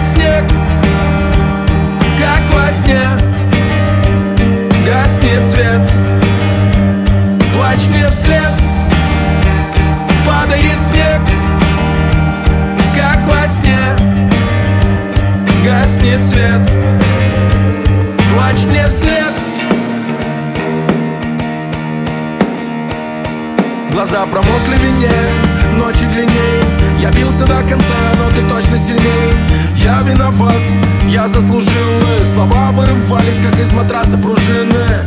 снег, как во сне. Гаснет свет, плачь мне вслед. Падает снег, как во сне. Гаснет свет, плачь мне вслед. Глаза промокли в вине, ночи длинней. Я бился до конца, но ты точно сильней. Я виноват, я заслужил. И слова вырывались, как из матраса пружины.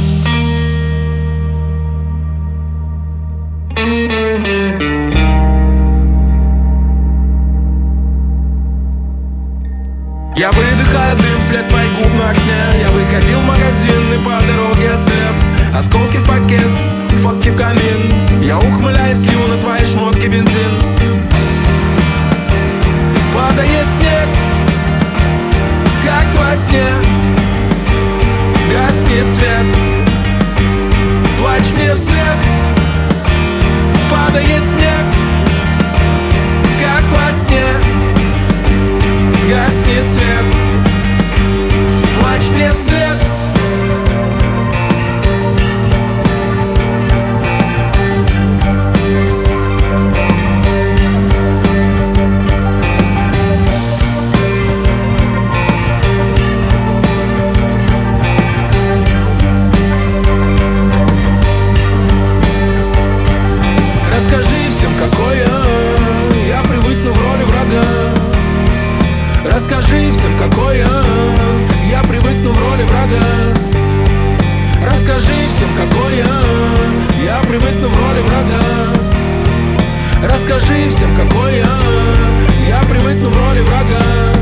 Я выдыхаю дым вслед твоих губ на окне. Я выходил в магазин и по дороге ослеп. Осколки в пакет, фотки в камин. Я ухмыляюсь, лью на твои шмотки бензин. Падает снег, как во сне. Гаснет свет, плачь мне вслед. Падает снег, как во сне. Гаснет свет, плачь мне вслед. Расскажи всем, какой я привыкну в роли врага. Расскажи всем, какой я привыкну в роли врага. Расскажи всем, какой я привыкну в роли врага. Расскажи всем, какой я привыкну в роли врага.